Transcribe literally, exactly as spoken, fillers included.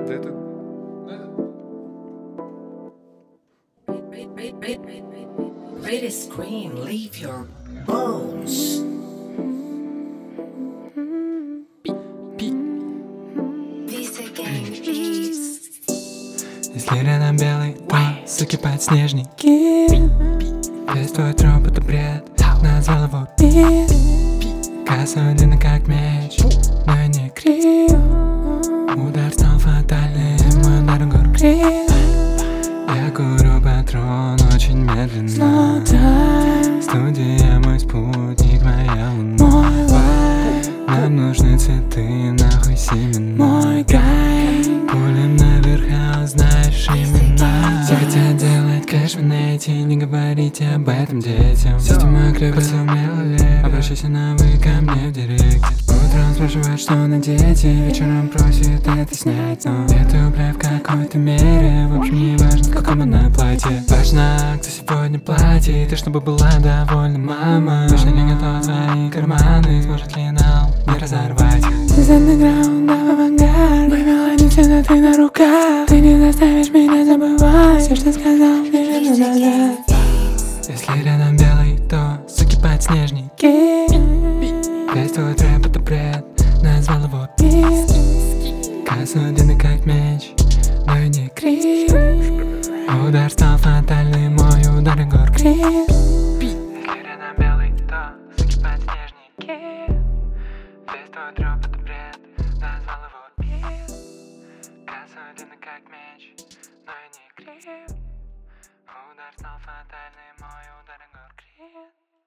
Да это... Ready scream, leave your bones. Если рядом белый, то закипают снежники. Весь твой труп — это бред, назвал его пир. Коса длинна как меч, но я не крив. Удар стал фатальным, мой удар гор крив. Я курю патрон очень медленно. Студия мой спутник, моя луна. Нам нужны цветы, нахуй семена. Мой гай, пулем наверх, а узнаешь имена. Все хотят делать кэш в нете, не говорите об этом детям. Система клёпа сумела ли? Обращайся на вы ко мне в директе. Утром спрашивают, что надеть, и вечером просит это снять. Но это управ в какой-то мере. В общем, не важно, в каком она платье. Важно, кто сегодня платит, и чтобы была довольна мама. Точно не готова свои карманы, сможет ли нам не разорвать. Из андеграунда в авангард, мы мелодии цветы на руках. Ты не заставишь меня забывать все, что сказал, не верну назад. Если рядом белый, то закипают снежники. Весь твой трэп — это бред, назвал его пир. Коса длинна как меч, но я не крив. Удар стал фатальным, мой удар гор крив. Если рядом белый, то закипают снежники. Весь твой труп — это бред, назвал его пир. Коса длинна как меч, но я не крив. Удар стал фатальным, мой удар гор крив.